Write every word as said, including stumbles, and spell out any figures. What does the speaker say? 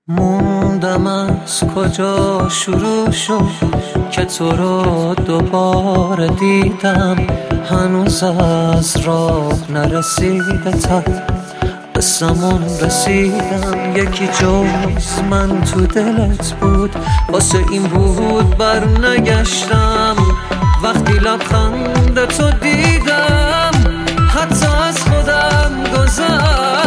موندم از کجا شروع شد که تو رو دوباره دیدم، هنوز از راه نرسیده تا قسمون رسیدم. یکی جز من تو دلت بود، واسه این بود بر نگشتم. وقتی لبخند تو دیدم حتی از خودم گذشتم.